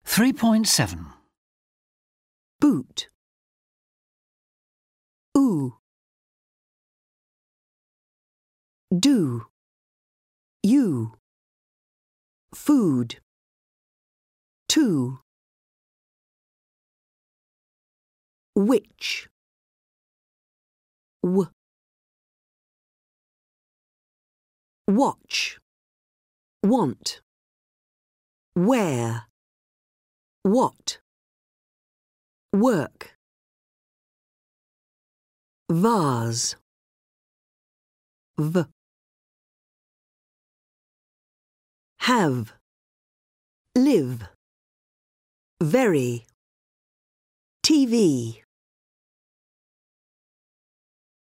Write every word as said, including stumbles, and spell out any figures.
three point seven. Boot. Ooh. Do. You. Food. Two. Which. W. Watch. Want. Where. What. Work. Vase. V. Have. Live. Very. T V.